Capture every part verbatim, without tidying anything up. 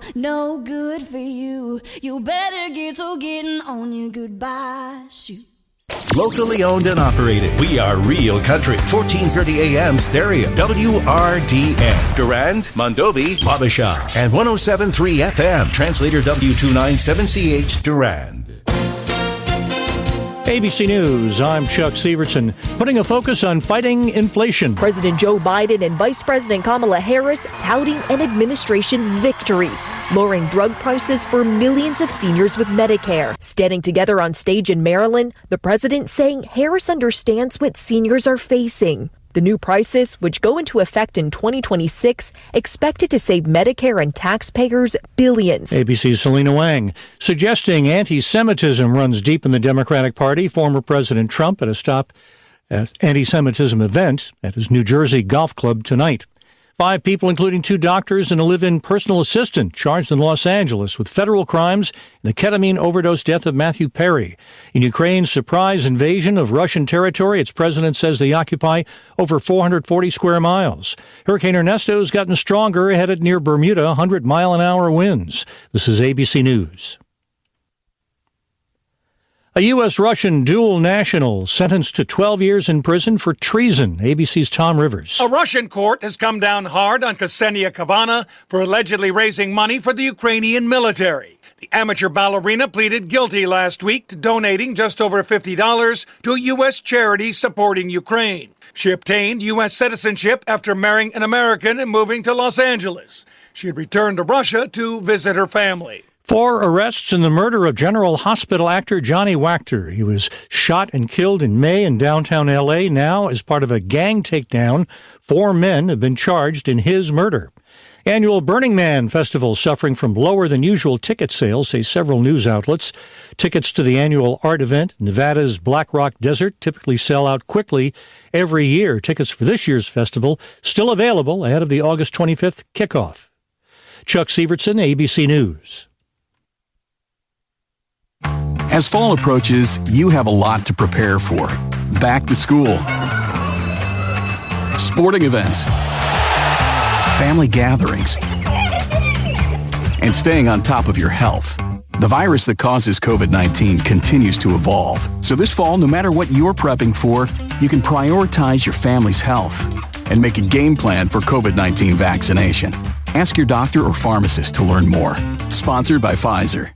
no good for you. You better get to getting on your goodbye shoes. Locally owned and operated. We are Real Country, fourteen thirty A M stereo, W R D N. Durand, Mondovi, Wabasha, and one oh seven point three F M. Translator W two ninety-seven C H, Durand. A B C News, I'm Chuck Severson, putting a focus on fighting inflation. President Joe Biden and Vice President Kamala Harris touting an administration victory, lowering drug prices for millions of seniors with Medicare. Standing together on stage in Maryland, the president saying Harris understands what seniors are facing. The new prices, which go into effect in twenty twenty-six, expected to save Medicare and taxpayers billions. A B C's Selena Wang, suggesting anti-Semitism runs deep in the Democratic Party. Former President Trump at a stop at anti-Semitism event at his New Jersey golf club tonight. Five people, including two doctors and a live-in personal assistant, charged in Los Angeles with federal crimes in the ketamine overdose death of Matthew Perry. In Ukraine's surprise invasion of Russian territory, its president says they occupy over four hundred forty square miles. Hurricane Ernesto has gotten stronger, headed near Bermuda, one hundred mile an hour winds. This is A B C News. A U S-Russian dual national sentenced to twelve years in prison for treason. A B C's Tom Rivers. A Russian court has come down hard on Ksenia Kavana for allegedly raising money for the Ukrainian military. The amateur ballerina pleaded guilty last week to donating just over fifty dollars to a U S charity supporting Ukraine. She obtained U S citizenship after marrying an American and moving to Los Angeles. She had returned to Russia to visit her family. Four arrests in the murder of General Hospital actor Johnny Wachter. He was shot and killed in May in downtown L A. Now, as part of a gang takedown, four men have been charged in his murder. Annual Burning Man Festival suffering from lower than usual ticket sales, say several news outlets. Tickets to the annual art event, Nevada's Black Rock Desert, typically sell out quickly every year. Tickets for this year's festival still available ahead of the August twenty-fifth kickoff. Chuck Severson, A B C News. As fall approaches, you have a lot to prepare for. Back to school, sporting events, family gatherings, and staying on top of your health. The virus that causes covid nineteen continues to evolve. So this fall, no matter what you're prepping for, you can prioritize your family's health and make a game plan for covid nineteen vaccination. Ask your doctor or pharmacist to learn more. Sponsored by Pfizer.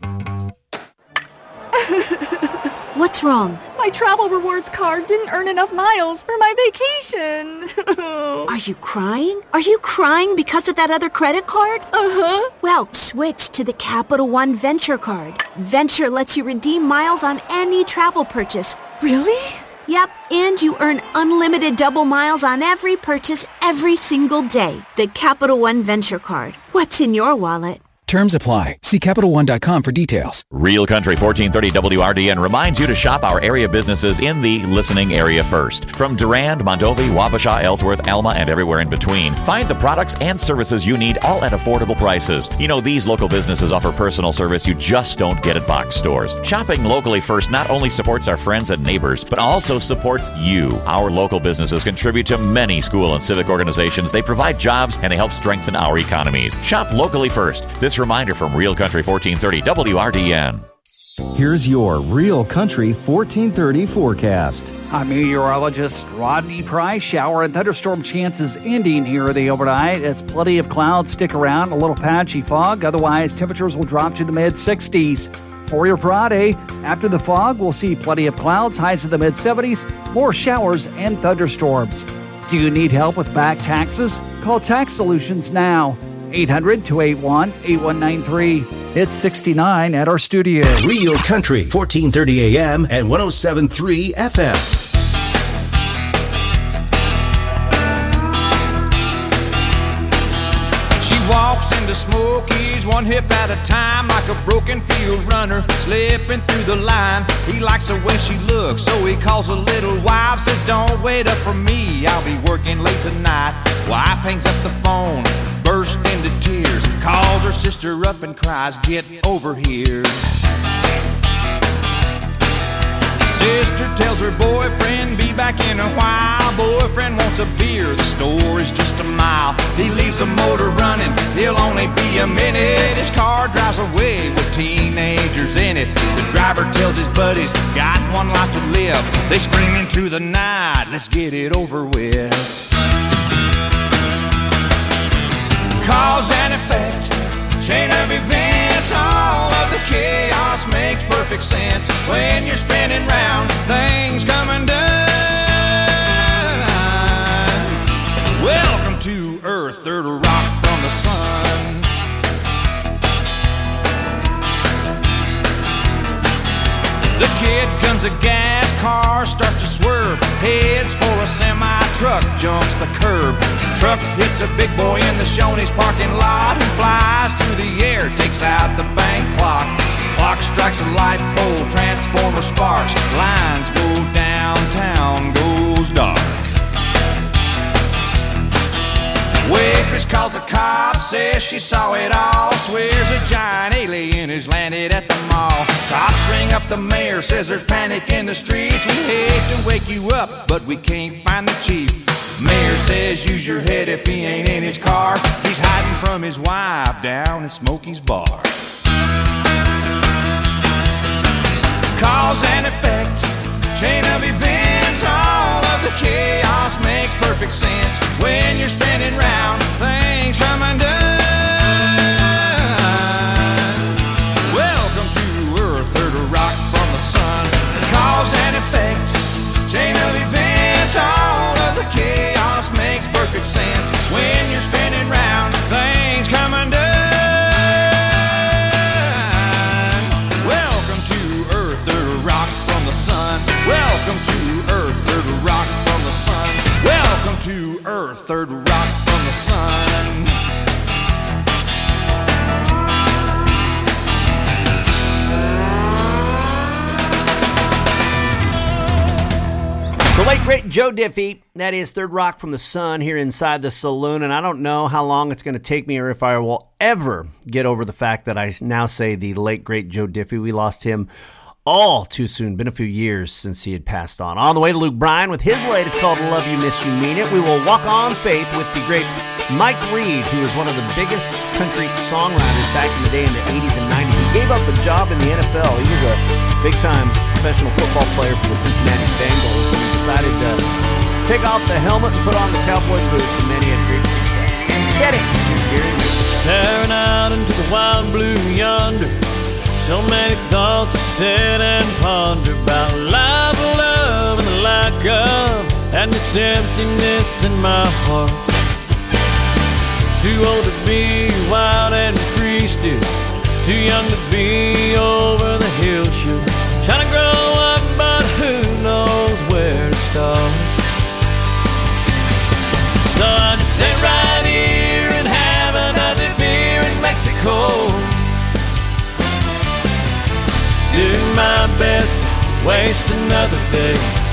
What's wrong? My travel rewards card didn't earn enough miles for my vacation. Are you crying? Are you crying because of that other credit card? Uh-huh. Well, switch to the Capital One Venture Card. Venture lets you redeem miles on any travel purchase. Really? Yep, and you earn unlimited double miles on every purchase every single day. The Capital One Venture Card. What's in your wallet? Terms apply. See Capital One dot com for details. Real Country fourteen thirty W R D N reminds you to shop our area businesses in the listening area first. From Durand, Mondovi, Wabasha, Ellsworth, Alma, and everywhere in between. Find the products and services you need, all at affordable prices. You know, these local businesses offer personal service you just don't get at box stores. Shopping locally first not only supports our friends and neighbors, but also supports you. Our local businesses contribute to many school and civic organizations. They provide jobs and they help strengthen our economies. Shop locally first. This reminder from Real Country fourteen thirty W R D N. Here's your Real Country fourteen thirty forecast. I'm meteorologist Rodney Price. Shower and thunderstorm chances ending here the overnight as plenty of clouds stick around, a little patchy fog. Otherwise, temperatures will drop to the mid sixties. For your Friday, after the fog, we'll see plenty of clouds, highs in the mid seventies, more showers and thunderstorms. Do you need help with back taxes? Call Tax Solutions now. eight hundred, two eight one, eight one nine three. It's sixty-nine at our studio. Real Country, fourteen thirty A M and one oh seven point three F M. She walks into Smokies one hip at a time, like a broken field runner slipping through the line. He likes the way she looks, so he calls a little wife, says don't wait up for me, I'll be working late tonight. Wife hangs up the phone, bursts into tears, calls her sister up and cries, get over here. Sister tells her boyfriend, be back in a while. Boyfriend wants a beer, the store is just a mile. He leaves the motor running, he'll only be a minute. His car drives away with teenagers in it. The driver tells his buddies, got one life to live. They scream into the night, let's get it over with. Cause and effect, chain of events, all of the chaos makes perfect sense. When you're spinning round, things come undone. Welcome to Earth, third rock from the sun. The kid guns a gas, car starts to swerve, heads for a semi-truck, jumps the curb. Truck hits a big boy in the Shoney's parking lot and flies through the air, takes out the bank clock. Clock strikes a light pole, transformer sparks, lines go downtown, goes dark. Waitress calls the cops, says she saw it all, swears a giant alien has landed at the mall. Cops ring up the mayor, says there's panic in the streets. We hate to wake you up, but we can't find the chief. Mayor says use your head if he ain't in his car. He's hiding from his wife down at Smokey's bar. Cause and effect, chain of events, all of the chaos makes perfect sense. When you're spinning round, things come undone. Welcome to Earth, third rock from the sun. Cause and effect, chain of events, all of the chaos makes perfect sense. When you're spinning round, things come undone. Welcome to Earth, third rock from the sun. Welcome to Earth, third rock from the sun. Welcome to Earth, third rock from the sun. The late, great Joe Diffie, that is Third Rock from the Sun here inside the saloon, and I don't know how long it's going to take me or if I will ever get over the fact that I now say the late, great Joe Diffie. We lost him all too soon. Been a few years since he had passed on. On the way to Luke Bryan with his latest called Love You, Miss You, Mean It. We will walk on faith with the great Mike Reed, who was one of the biggest country songwriters back in the day in the eighties and nineties. He gave up a job in the N F L. He was a big-time professional football player for the Cincinnati Bengals, and he decided to take off the helmet and put on the cowboy boots, and then he had great success. Get it! Here it is. Staring out into the wild blue yonder, so many thoughts to sit and ponder about life, love, and the lack of, and this emptiness in my heart. Too old to be wild and free still, too young to be over the hill shoot. Trying to grow up, but who knows where to start. So I just sit right here and have another beer in Mexico. Do my best to waste another day.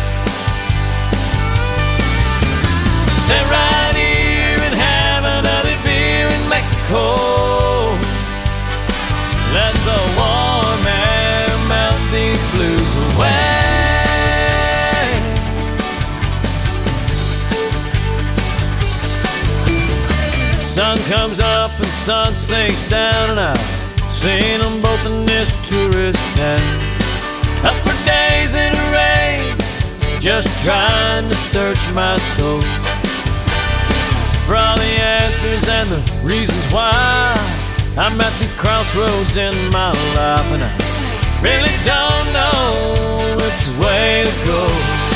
Sit right here and have another beer in Mexico. Let the warm air melt these blues away. Sun comes up and sun sinks down, and I've seen them both in this tourist town. Up for days in the rain, just trying to search my soul for all the answers and the reasons why I'm at these crossroads in my life, and I really don't know which way to go.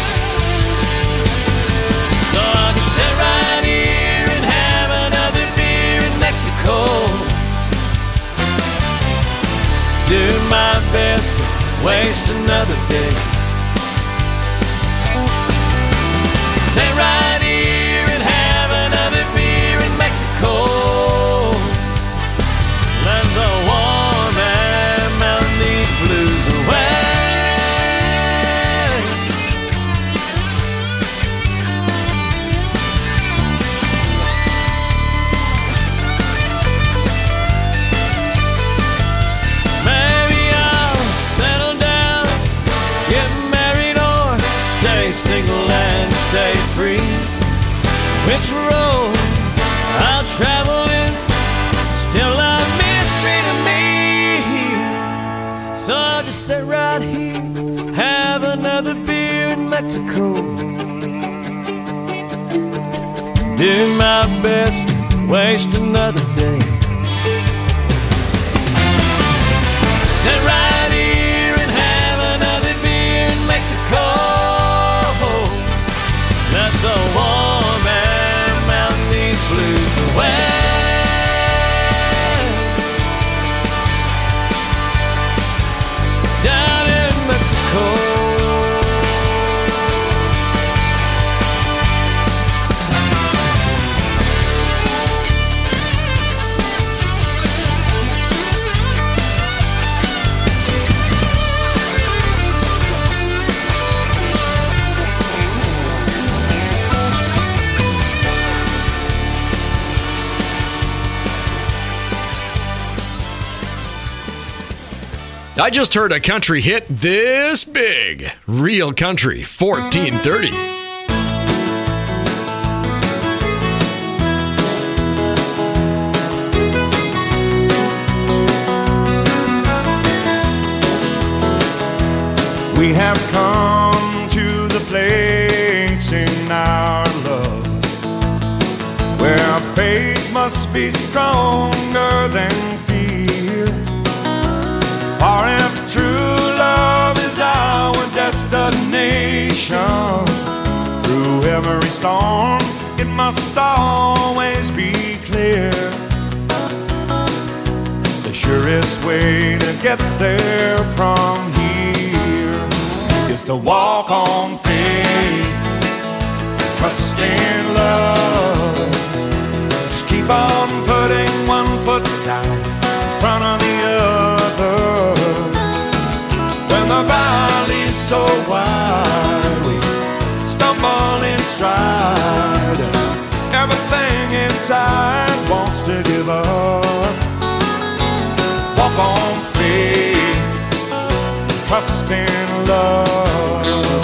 So I can sit right here and have another beer in Mexico. Do my best to waste another day. Sit right here and have another beer in Mexico. Let the warm air melt these blues away. Maybe I'll settle down, get married, or stay single and stay free. Which road I'll travel is Mexico. Do my best to waste another day. Sit right here and have another beer in Mexico. Let the warm air melt these blues away. Down in Mexico. I just heard a country hit this big. Real Country fourteen thirty. We have come to the place in our love where faith must be stronger than fear. For if true love is our destination, through every storm it must always be clear. The surest way to get there from here is to walk on faith, trust in love. Just keep on putting one foot down in front of the other. When the valley's so wide, we stumble in stride. Everything inside wants to give up. Walk on faith, trust in love.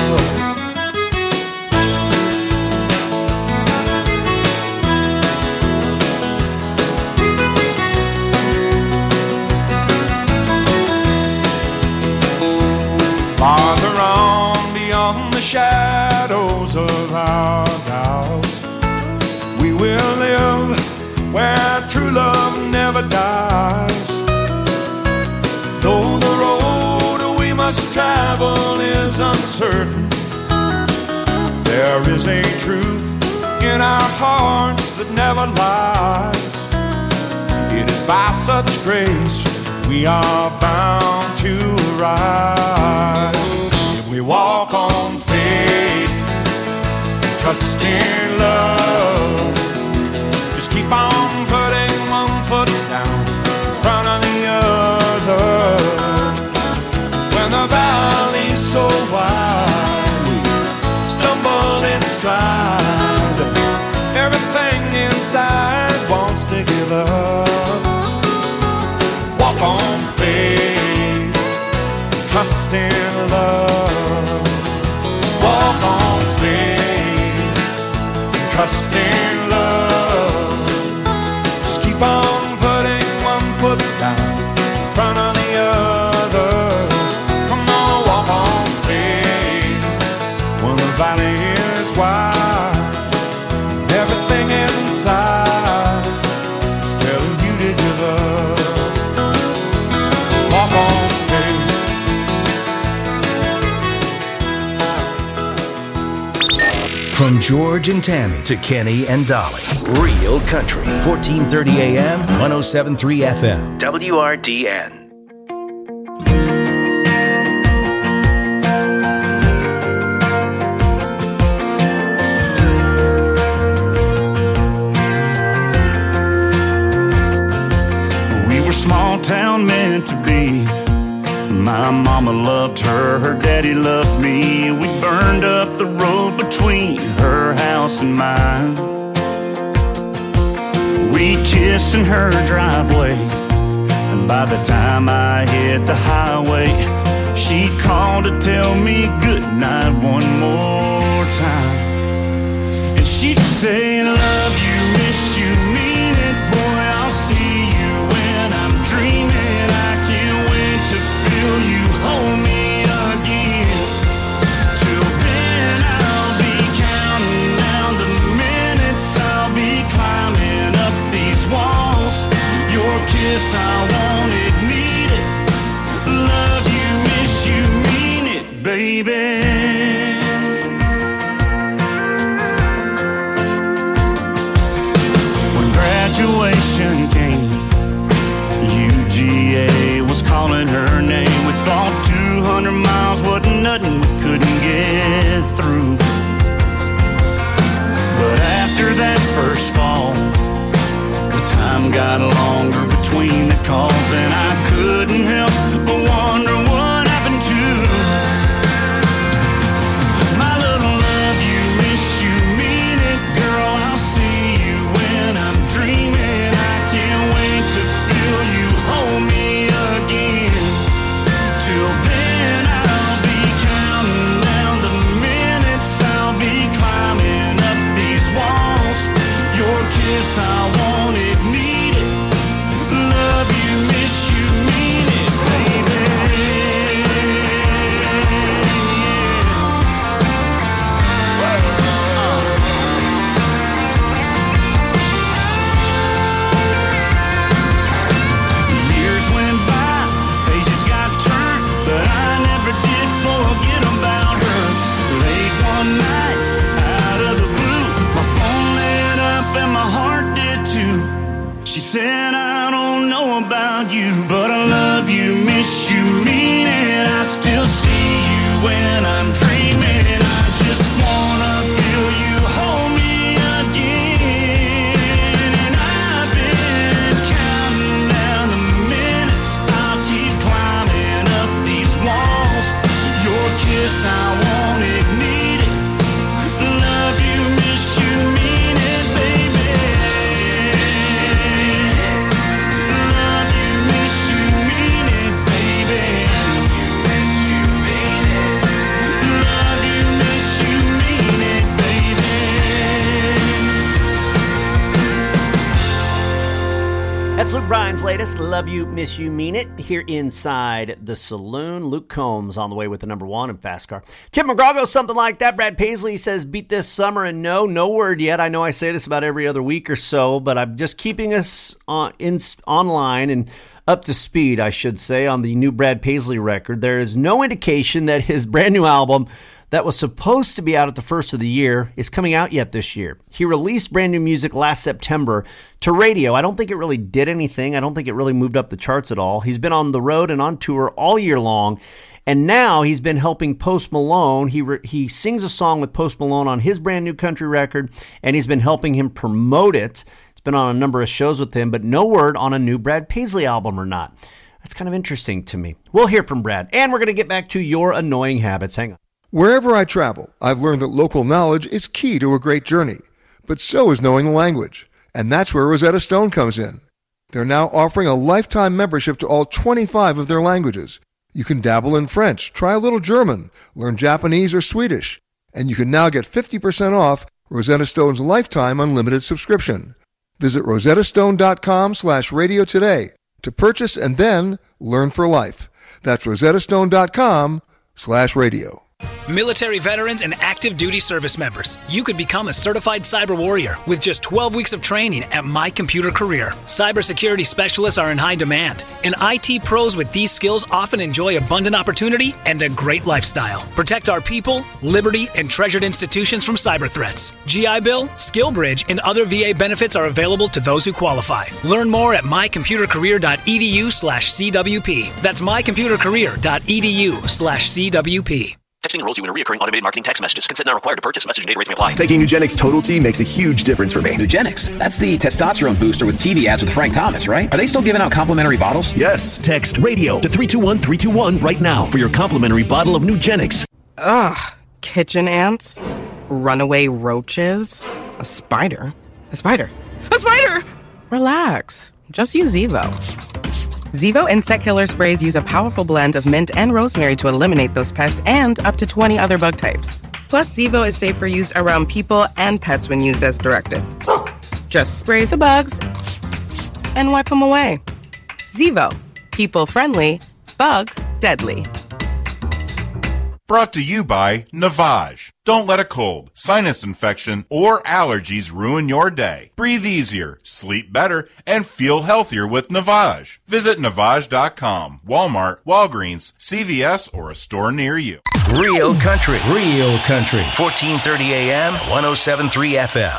Farther on beyond the shadows of our doubts, we will live where true love never dies. Though the road we must travel is uncertain, there is a truth in our hearts that never lies. It is by such grace we are bound to rise. If we walk on faith, trust in love, just keep on putting one foot down in front of the other. When the valley's so wide, we stumble in stride. Everything inside wants to give up. Walk on faith, trust in love. Walk on faith, trust in love. Just keep on putting one foot down in front of the other. Come on, walk on faith. When the valley is wide, everything inside is telling you to give up. Walk on faith. From George and Tammy to Kenny and Dolly. Real Country. fourteen thirty A M, one oh seven point three F M. W R D N. We were small town meant to be. My mama loved her, her daddy loved me. We burned up the road between her house and mine. We kissed in her driveway, and by the time I hit the highway, she called to tell me goodnight one more time. And she'd say, love you, miss you, mean it, boy, I'll see you when I'm dreaming. I can't wait to feel you hold me again. Till then baby. When graduation came, U G A was calling her name. We thought two hundred miles wasn't nothing we couldn't get through. But after that first fall, the time got longer between the calls, and I couldn't help but wonder what happened to my little love. You miss, you mean it, girl. I'll see you when I'm dreaming. I can't wait to feel you hold me again. Till then I'll be counting down the minutes. I'll be climbing up these walls. Your kiss, I want it, need it. Love you, miss you, mean it, baby. Years went by, pages got turned, but I never did forget about her. Late one night, out of the blue, my phone lit up and my heart did too. She said, I don't know about you, but I love you, miss you, mean it. I still see you when I'm dreaming. I just wanna feel you hold me again. And I've been counting down the minutes. I'll keep climbing up these walls. Your kiss, I want it, need it. Love you, miss you, mean it, baby. Love you, miss you, mean it, baby. Love you, miss you, mean it, baby. That's Luke Bryan's latest, Love You, Miss You, Mean It, here inside the saloon. Luke Combs on the way with the number one in Fast Car. Tim McGraw goes something like that. Brad Paisley says, beat this summer, and no, no word yet. I know I say this about every other week or so, but I'm just keeping us on, in, online and up to speed, I should say, on the new Brad Paisley record. There is no indication that his brand new album that was supposed to be out at the first of the year is coming out yet this year. He released brand new music last September to radio. I don't think it really did anything. I don't think it really moved up the charts at all. He's been on the road and on tour all year long, and now he's been helping Post Malone. He re- he sings a song with Post Malone on his brand new country record, and he's been helping him promote it. It's been on a number of shows with him, but no word on a new Brad Paisley album or not. That's kind of interesting to me. We'll hear from Brad, and we're going to get back to your annoying habits. Hang on. Wherever I travel, I've learned that local knowledge is key to a great journey, but so is knowing the language, and that's where Rosetta Stone comes in. They're now offering a lifetime membership to all twenty-five of their languages. You can dabble in French, try a little German, learn Japanese or Swedish, and you can now get fifty percent off Rosetta Stone's lifetime unlimited subscription. Visit rosettastone.com slash radio today to purchase and then learn for life. That's rosettastone.com slash radio. Military veterans and active duty service members, you could become a certified cyber warrior with just twelve weeks of training at My Computer Career. Cybersecurity specialists are in high demand, and I T pros with these skills often enjoy abundant opportunity and a great lifestyle. Protect our people, liberty, and treasured institutions from cyber threats. G I Bill, SkillBridge, and other V A benefits are available to those who qualify. Learn more at mycomputercareer.edu slash CWP. That's mycomputercareer.edu slash CWP. Texting enrolls you in a recurring automated marketing text messages. Consent not required to purchase. Message and data rates may apply. Taking Nugenix Total T makes a huge difference for me. Nugenix? That's the testosterone booster with T V ads with Frank Thomas, right? Are they still giving out complimentary bottles? Yes. Text radio to three two one three two one right now for your complimentary bottle of Nugenix. Ugh. Kitchen ants? Runaway roaches? A spider? A spider? A spider! Relax. Just use Zevo. Zevo insect killer sprays use a powerful blend of mint and rosemary to eliminate those pests and up to twenty other bug types. Plus, Zevo is safe for use around people and pets when used as directed. Just spray the bugs and wipe them away. Zevo. People friendly, bug deadly. Brought to you by Navage. Don't let a cold, sinus infection, or allergies ruin your day. Breathe easier, sleep better, and feel healthier with Navage. Visit Navage dot com, Walmart, Walgreens, C V S, or a store near you. Real country. Real country. fourteen thirty A M, one oh seven point three F M.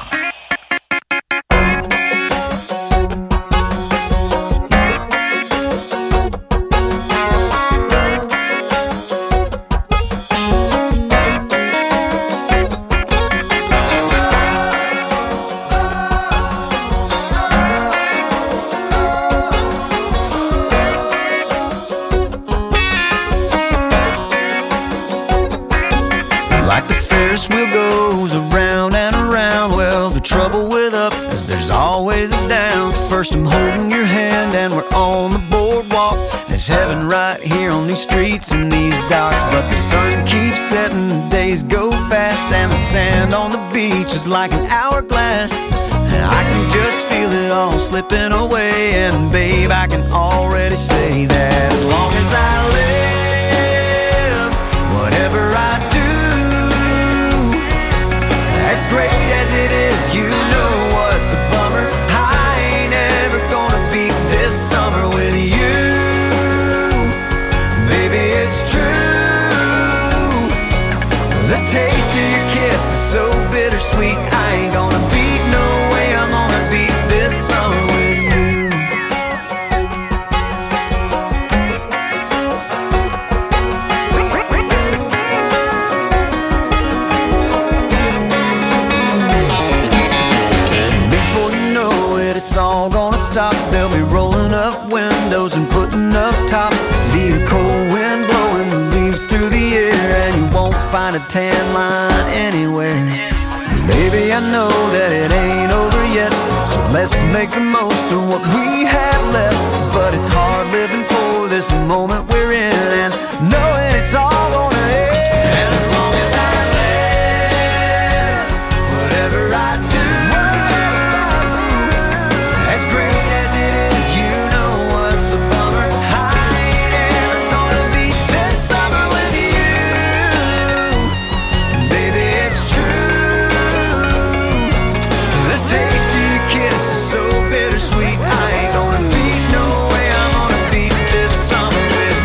First I'm holding your hand and we're on the boardwalk. There's heaven right here on these streets and these docks. But the sun keeps setting, the days go fast, and the sand on the beach is like an hourglass. And I can just feel it all slipping away. And babe, I can already say that as long as I live, whatever I do, as great as it is, you know what's a bummer. This summer with you, baby, it's true. The taste of your kiss is so bittersweet. I ain't gonna beat, no way I'm gonna beat this summer with you. Before you know it, it's all gonna stop. They'll be rolling up windows and putting up tops. Be a cold wind blowing the leaves through the air, and you won't find a tan line anywhere. Baby, I know that it ain't over yet, so let's make the most of what we have left. But it's hard living for this moment we're in, and knowing it's all gonna end. And as long as I live, whatever I do, as great as it is, you know what's a bummer. I ain't ever gonna beat this summer with you. Baby, it's true. The taste of your kiss is so bittersweet. I ain't gonna beat, no way I'm gonna beat this summer with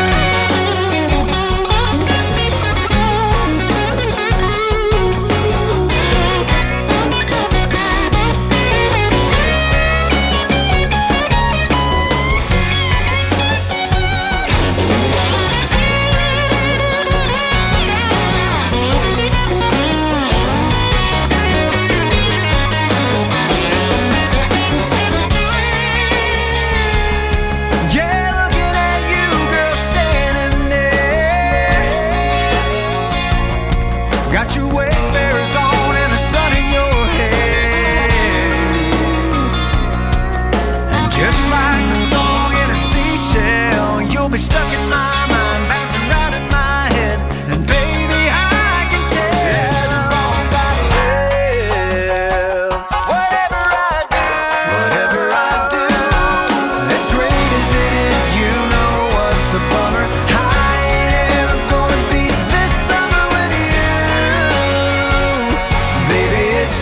stuck in my mind, bouncing round in my head. And baby, I can tell, as long as I live, whatever I do, whatever I do, as great as it is, you know what's a bummer. I ain't ever gonna beat this summer with you. Baby, it's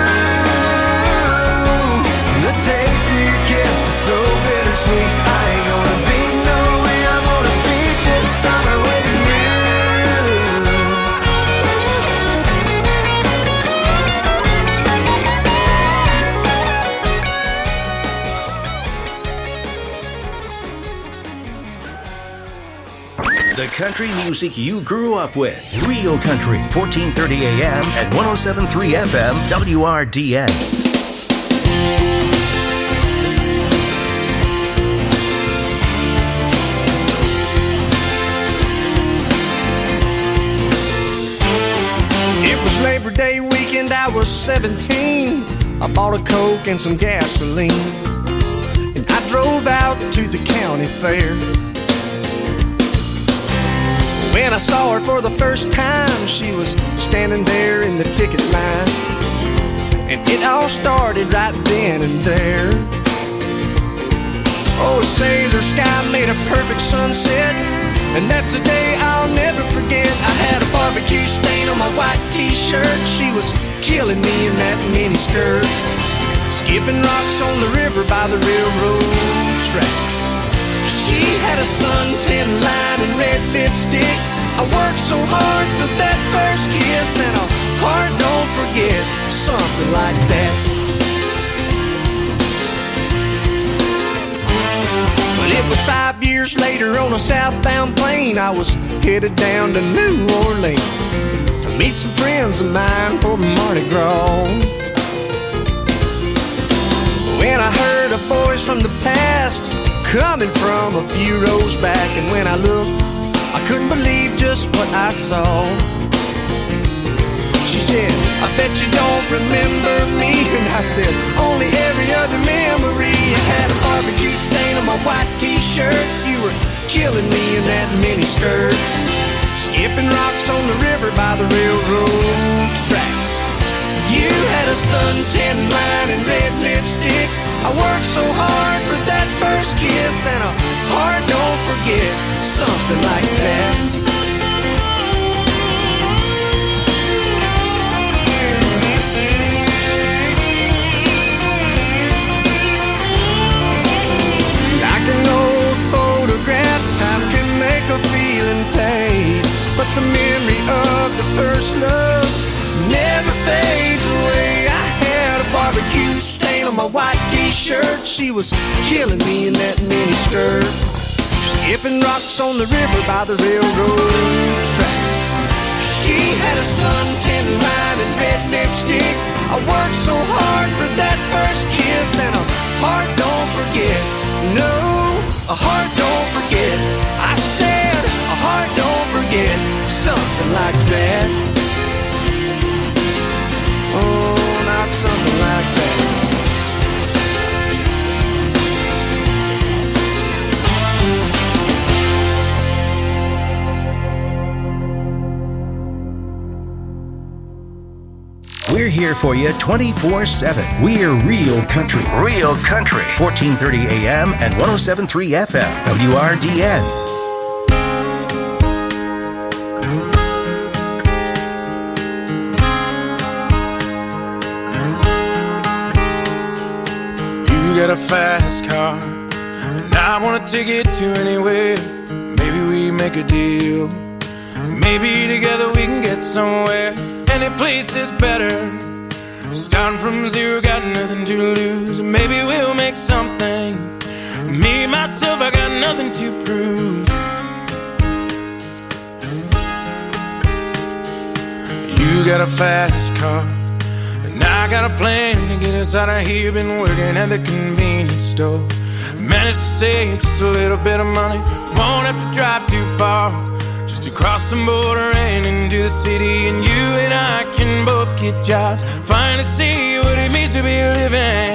true. The taste of your kiss is so bittersweet. I ain't gonna beat no summer with you. The country music you grew up with. Real country, fourteen thirty A M and one oh seven point three F M, W R D N. Labor Day weekend, I was seventeen. I bought a Coke and some gasoline, and I drove out to the county fair. When I saw her for the first time, she was standing there in the ticket line, and it all started right then and there. Oh, say the sky made a perfect sunset, and that's a day I'll never forget. I had a barbecue stain on my white t-shirt. She was killing me in that mini skirt, skipping rocks on the river by the railroad tracks. She had a suntan line and red lipstick I worked so hard for that first kiss, and a heart don't forget, something like that. Well, it was five years later on a southbound plane. I was headed down to New Orleans to meet some friends of mine for Mardi Gras. When I heard a voice from the past coming from a few rows back, and when I looked, I couldn't believe just what I saw. She said, I bet you don't remember me. And I said, only every other memory. I had a barbecue stain on my white t-shirt. You were killing me in that mini skirt, skipping rocks on the river by the railroad tracks. You had a suntan line and red lipstick. I worked so hard for that first kiss, and a heart don't forget, something like that. Like an old photograph, time can make a feeling fade, but the memory of the first love never fades away. I had a barbecue stain on my white t-shirt. She was killing me in that mini skirt, skipping rocks on the river by the railroad tracks. She had a suntan line and red lipstick. I worked so hard for that first kiss, and a heart don't forget. No, a heart don't forget. I said a heart don't forget, something like that. Oh, not something like that. We're here for you twenty-four seven. We're Real Country. Real Country. fourteen thirty A M and one oh seven point three F M. W R D N. You got a fast car, and I wanna take it to anywhere. Maybe we make a deal. Maybe together we can get somewhere. Any place is better. Starting from zero, got nothing to lose. And maybe we'll make something. Me, myself, I got nothing to prove. You got a fast car, and I got a plan to get us out of here. Been working at the convenience store. Managed to save just a little bit of money. Won't have to drive too far, just to cross the border and into the city. And you and I can both get jobs, finally see what it means to be living.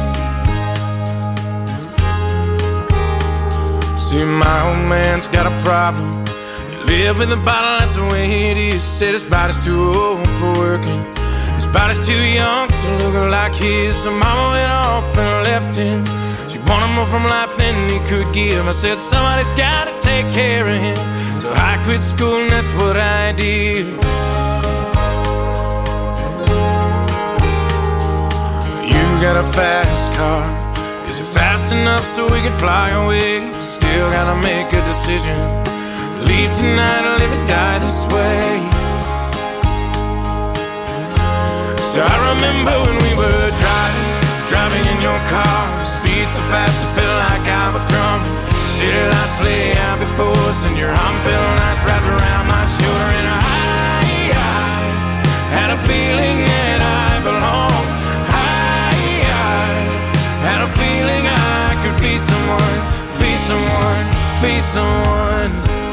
See, my old man's got a problem. You live in the bottle, that's the way it is. Said his body's too old for working, his body's too young to look like his. So mama went off and left him. She wanted more from life than he could give. I said somebody's gotta take care of him. So I quit school and that's what I did. You got a fast car. Is it fast enough so we can fly away? Still gotta make a decision. Leave tonight or live or die this way. So I remember when we were driving, driving in your car. Speed so fast I felt like I was drunk. City lights lay out before us, and your arm felt nice wrapped around my shoulder. And I, I had a feeling that I belonged. I, I had a feeling I could be someone, be someone, be someone.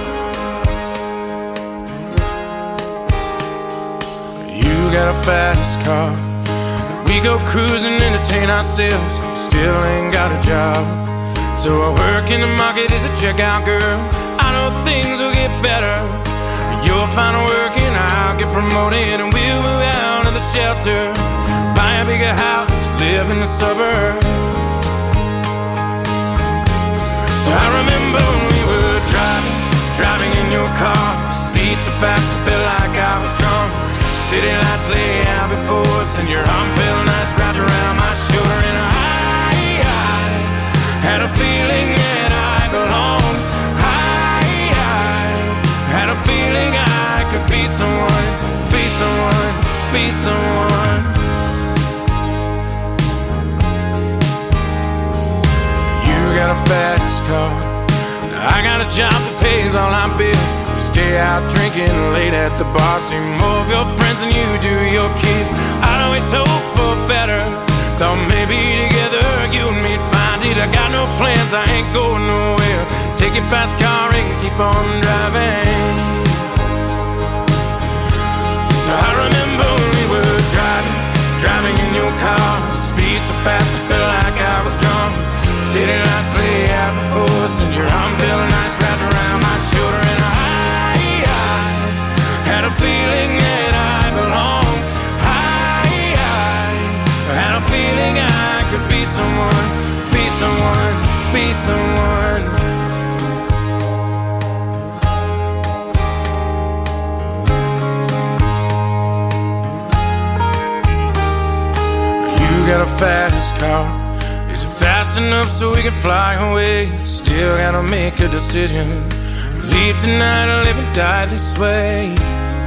You got a fast car. We go cruising, entertain ourselves. Still ain't got a job. So I work in the market as a checkout girl. I know things will get better. You'll find work and I'll get promoted, and we'll move out of the shelter, buy a bigger house, live in the suburbs. So I remember when we were driving, driving in your car. Speed so fast I felt like I was drunk. City lights lay out before us, and your arm felt nice wrapped around my shoulder. And I, I had a feeling that I belonged. I, I had a feeling be someone. You got a fast car, I got a job that pays all our bills. We stay out drinking late at the bar, see more of your friends than you do your kids. I'd always hope for better, thought maybe together you and me'd find it. I got no plans, I ain't going nowhere. Take your fast car and keep on driving. So I remember when we were driving, driving in your car. Speed so fast I felt like I was drunk. City lights lay out before us, and your arm felt nice wrapped around my shoulder. And I, I had a feeling that I belonged. I, I had a feeling I could be someone, be someone, be someone. You got a fast car. Is it fast enough so we can fly away? Still gotta make a decision. Leave tonight or live and die this way.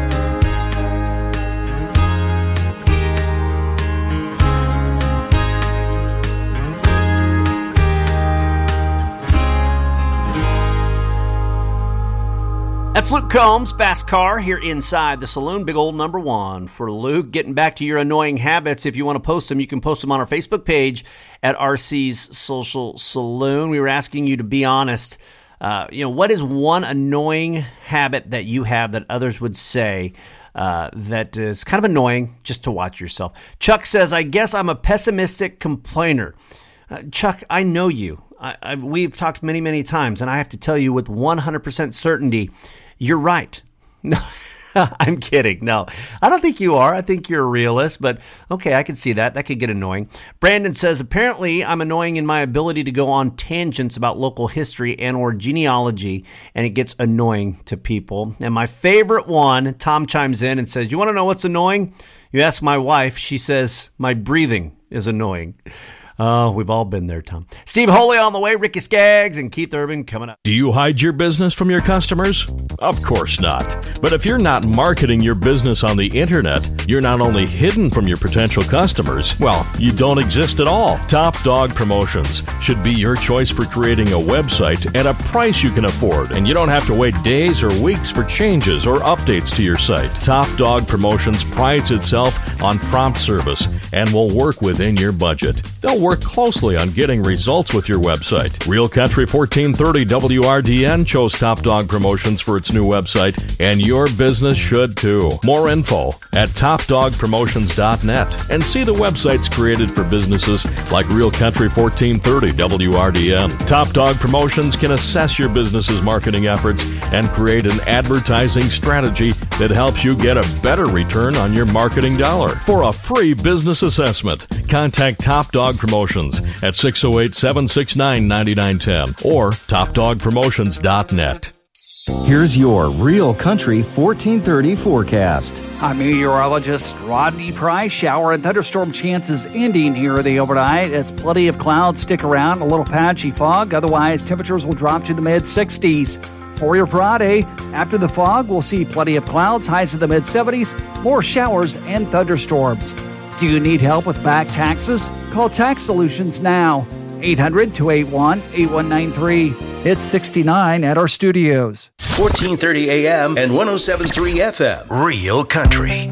That's Luke Combs, Fast Car, here inside the saloon. Big old number one for Luke. Getting back to your annoying habits. If you want to post them, you can post them on our Facebook page at R C's Social Saloon. We were asking you to be honest. Uh, you know, what is one annoying habit that you have that others would say uh, that is kind of annoying just to watch yourself? Chuck says, I guess I'm a pessimistic complainer. Uh, Chuck, I know you. I, I, we've talked many, many times, and I have to tell you with one hundred percent certainty, you're right. No, I'm kidding. No, I don't think you are. I think you're a realist, but okay, I can see that. That could get annoying. Brandon says, apparently I'm annoying in my ability to go on tangents about local history and or genealogy, and it gets annoying to people. And my favorite one, Tom chimes in and says, you want to know what's annoying? You ask my wife. She says, my breathing is annoying. Oh, we've all been there, Tom. Steve Holy on the way, Ricky Skaggs, and Keith Urban coming up. Do you hide your business from your customers? Of course not. But if you're not marketing your business on the internet, you're not only hidden from your potential customers, well, you don't exist at all. Top Dog Promotions should be your choice for creating a website at a price you can afford, and you don't have to wait days or weeks for changes or updates to your site. Top Dog Promotions prides itself on prompt service and will work within your budget. They'll work closely on getting results with your website. Real Country fourteen thirty W R D N chose Top Dog Promotions for its new website, and your business should too. More info at top dog promotions dot net, and see the websites created for businesses like Real Country fourteen thirty W R D N. Top Dog Promotions can assess your business's marketing efforts and create an advertising strategy that helps you get a better return on your marketing dollar. For a free business assessment, contact Top Dog Promotions at six oh eight, seven six nine, nine nine one zero or top dog promotions dot net. Here's your Real Country fourteen thirty forecast. I'm meteorologist Rodney Price. Shower and thunderstorm chances ending here the overnight as plenty of clouds stick around, a little patchy fog. Otherwise, temperatures will drop to the mid sixties. For your Friday, after the fog, we'll see plenty of clouds, highs in the mid seventies, more showers and thunderstorms. Do you need help with back taxes? Call Tax Solutions now. eight hundred, two eight one, eight one nine three. It's sixty-nine at our studios. fourteen thirty A M and one oh seven point three F M. Real Country.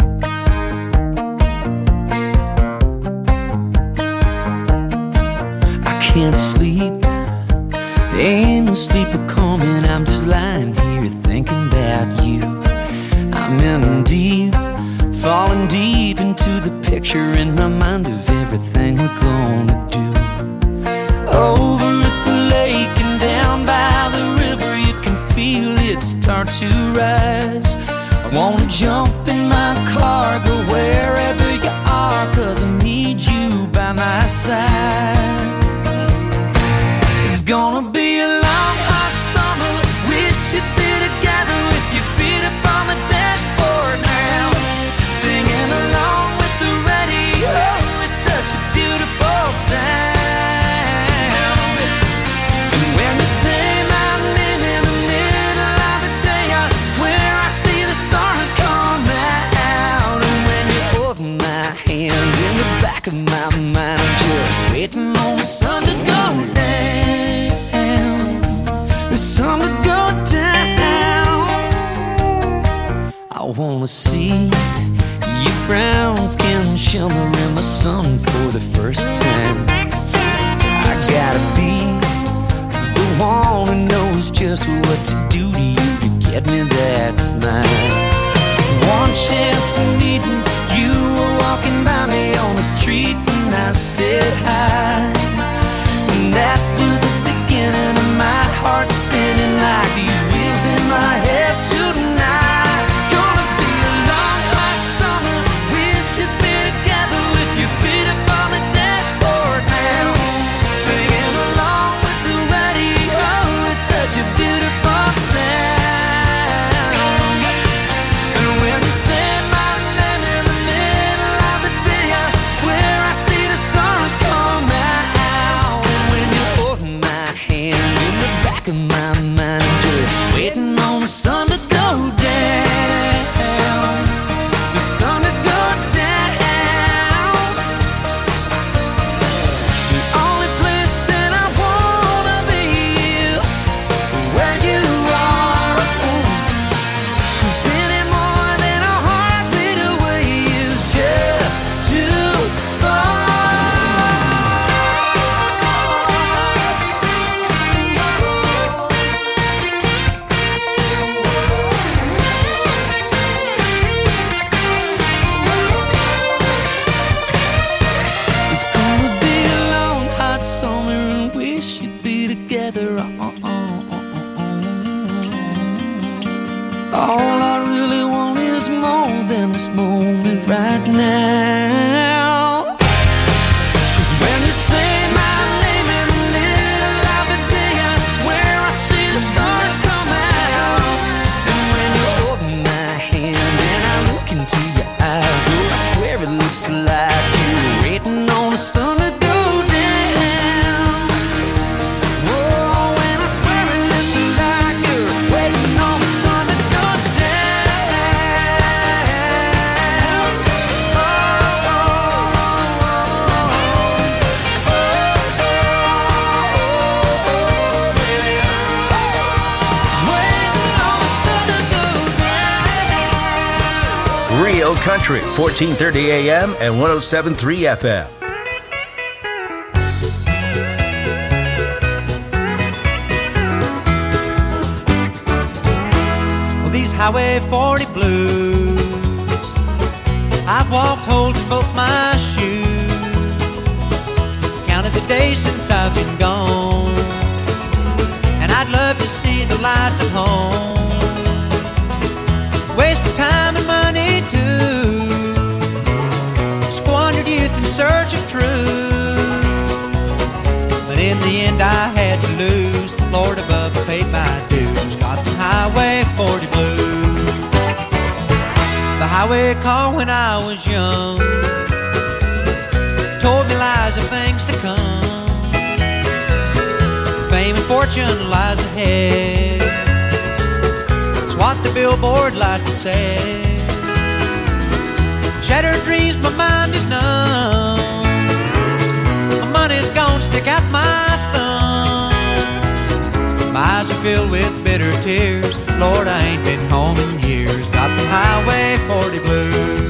I can't sleep. Ain't no sleep coming. I'm just lying here thinking about you. I'm in deep. Falling deep into the picture in my mind of everything we're gonna do. Over at the lake and down by the river, you can feel it start to rise. I wanna jump in my car, go wherever you are, 'cause I need you by my side. It's gonna be a long, hot summer. We should be together with your feet up on the dashboard now. Singing along with the radio, it's such a beautiful sound. And when they say my name in the middle of the day, I swear I see the stars come out. And when wanna see your brown skin shimmer in the sun for the first time. I gotta be the one who knows just what to do to you to get me that smile. One chance of meeting you were walking by me on the street and I said hi. And that was the beginning of my heart spinning like these wheels in my head tonight. It's gonna be a long hot summer. We should be together with your feet up on the dashboard now, singing along with the radio. It's such a beautiful sound. And when you say my name in the middle of the day, I swear I see the stars come out. And when you hold my hand in the back of my mind, just waiting on the sun to go down, the sun to go down. The only place that I wanna be is where you are. 'Cause any more than a heartbeat away is just too far. It's gonna be a long hot summer and we should be together. All I really want is more than this moment right now. 'Cause when you say my name in the middle of the day, I swear I see the stars come out. And when you hold my hand and I look into your eyes, oh, I swear it looks like you're waiting on the sun to go down. Oh, and I swear it looks like you're waiting on the sun to go down. Oh, oh, Real Country, fourteen thirty A M and one oh seven point three F M. Well, these Highway forty blues, I've walked holding both my shoes, counted the days since I've been gone, and I'd love to see the lights at home. Wasted time and money too, squandered youth in search of truth, but in the end I had to lose. The Lord above paid my dues, got the Highway forty blues. The highway car when I was young told me lies of things to come. Fame and fortune lies ahead, it's what the billboard light would say. Shattered dreams, my mind is numb, my money's gone, stick out my thumb. My eyes are filled with bitter tears, Lord, I ain't been home in years. Got the Highway forty blues.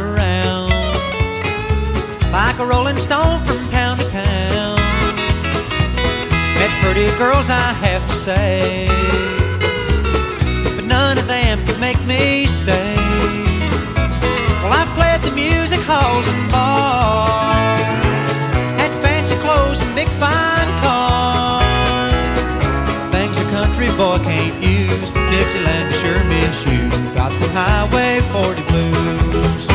like a rolling stone from town to town. pretty girls, I have to say, but none of them could make me stay. Well, I've played the music halls and bars, had fancy clothes and big fine cars, things a country boy can't use. Dixieland sure miss you. Got the Highway forty blues.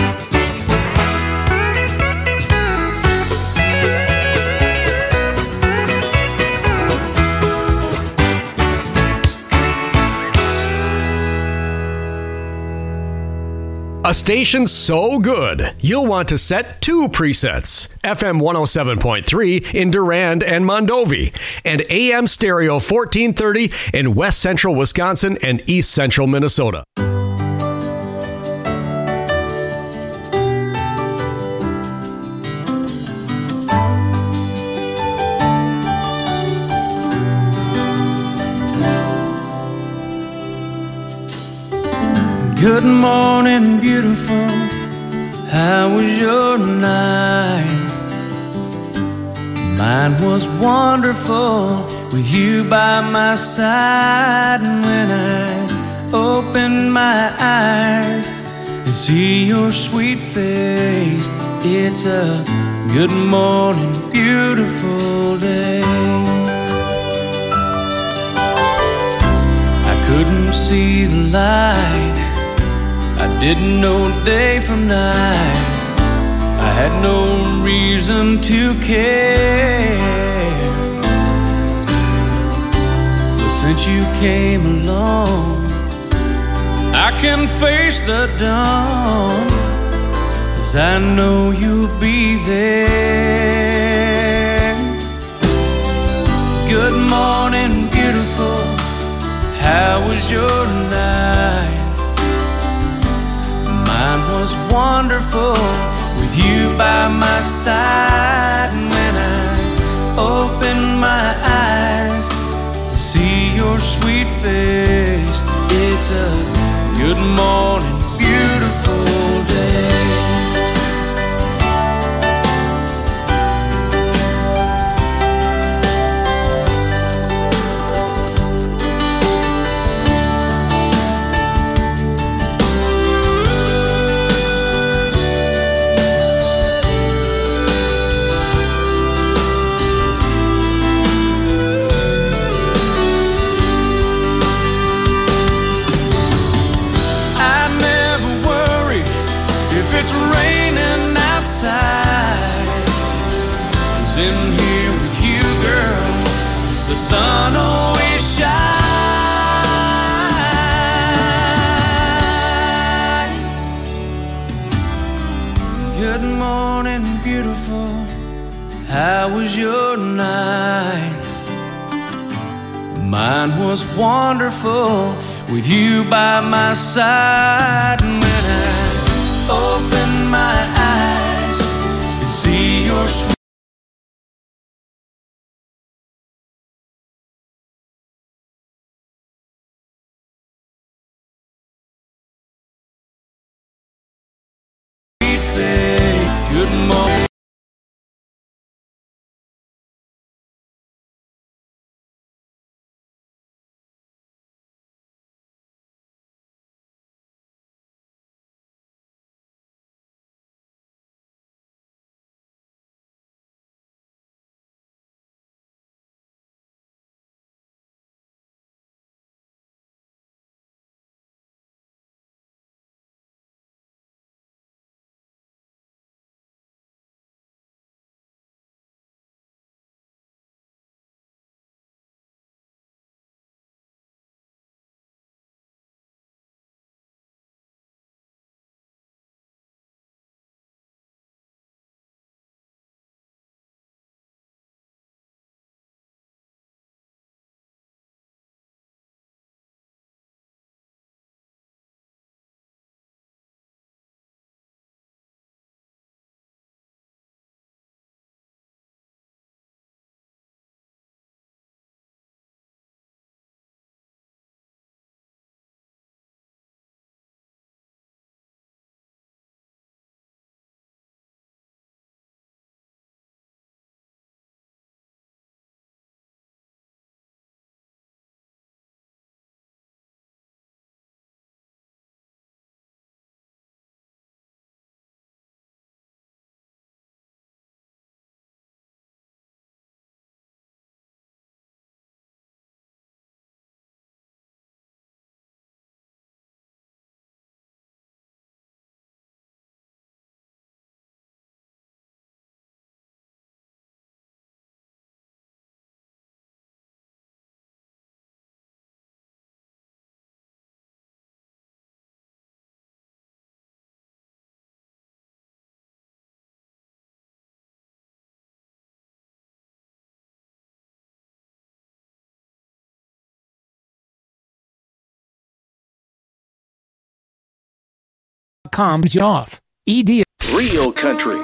A station so good, you'll want to set two presets. F M one oh seven point three in Durand and Mondovi, and A M Stereo fourteen thirty in West Central Wisconsin and East Central Minnesota. Good morning, beautiful. How was your night? Mine was wonderful with you by my side. And when I open my eyes and see your sweet face, it's a good morning, beautiful day. I couldn't see the light, I didn't know day from night, I had no reason to care. But since you came along, I can face the dawn, 'cause I know you'll be there. Good morning, beautiful. How was your night? Mine was wonderful with you by my side. And when I open my eyes, see your sweet face, it's a good morning, beautiful day. Sun always shines. Good morning, beautiful. How was your night? Mine was wonderful with you by my side. And when I open my eyes and see your sweet good morning. Comes you off. E D. Real country.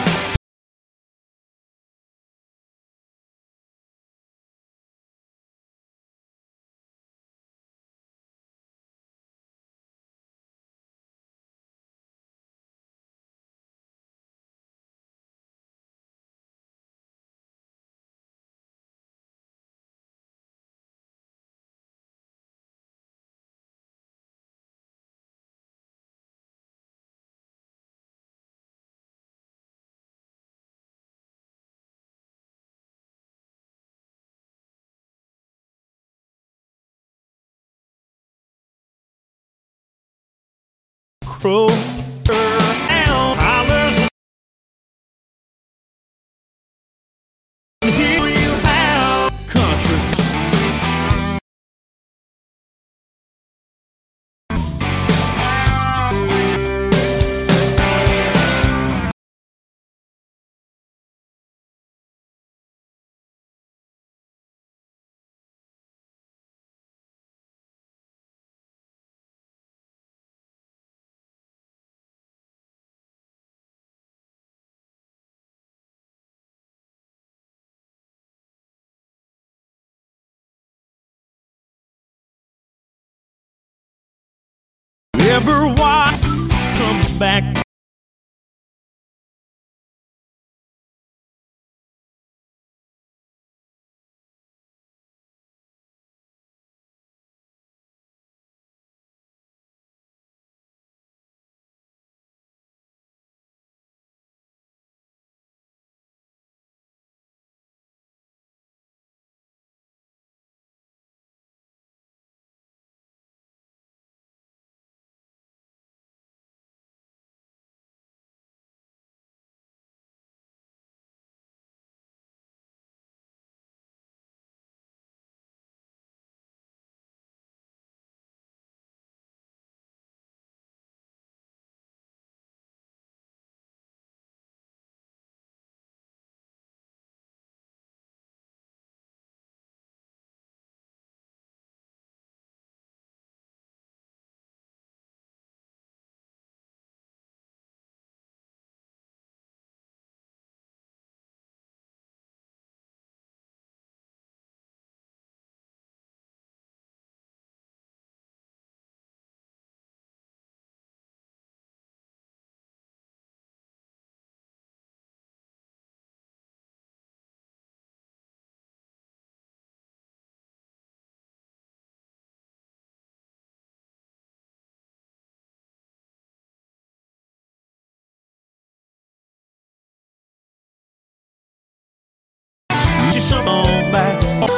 Crow down hollers. Here you have country. Ever what comes back just some on back.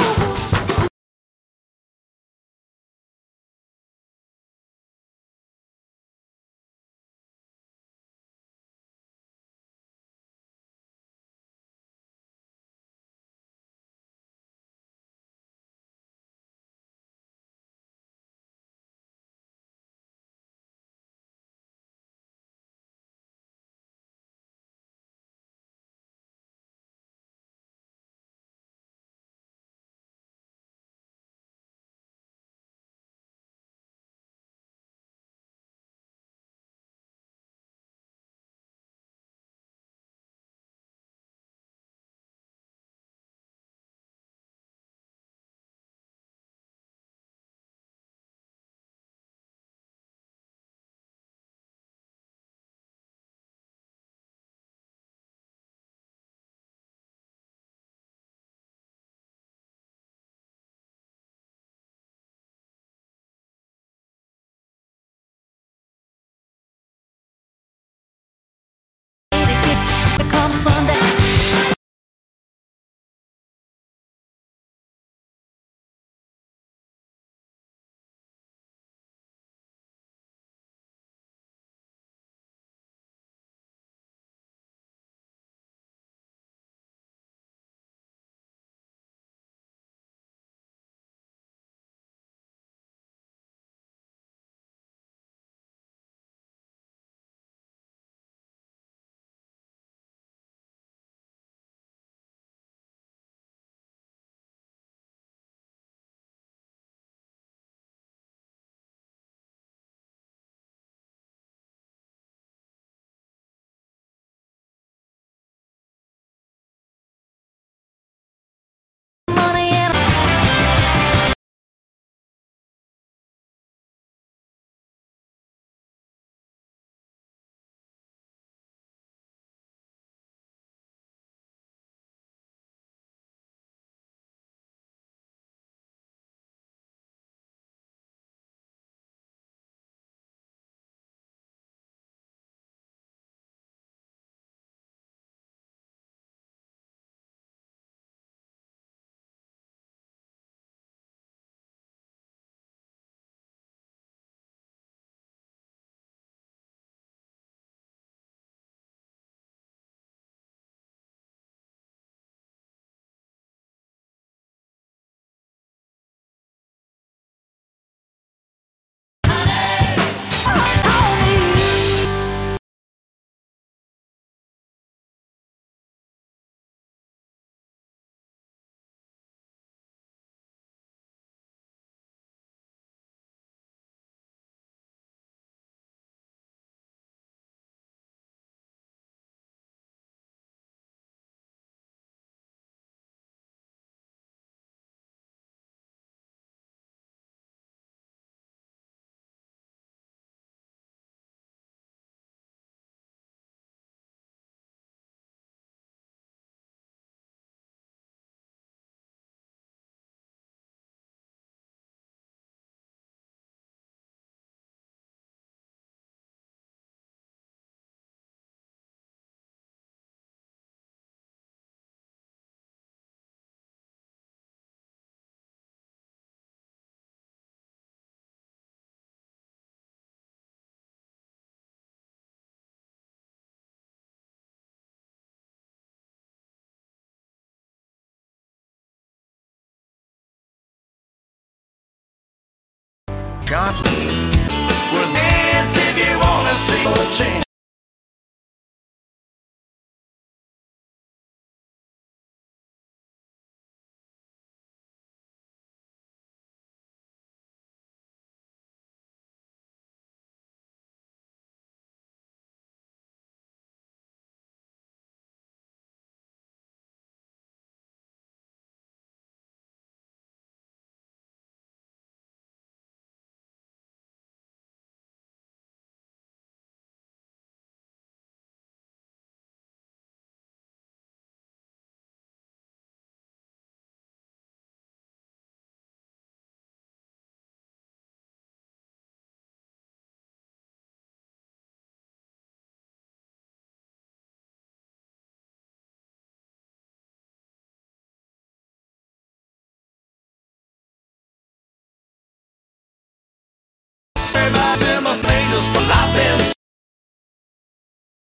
cops. We'll dance if you wanna see a chance.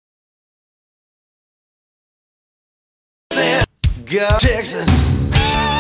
Go Texas.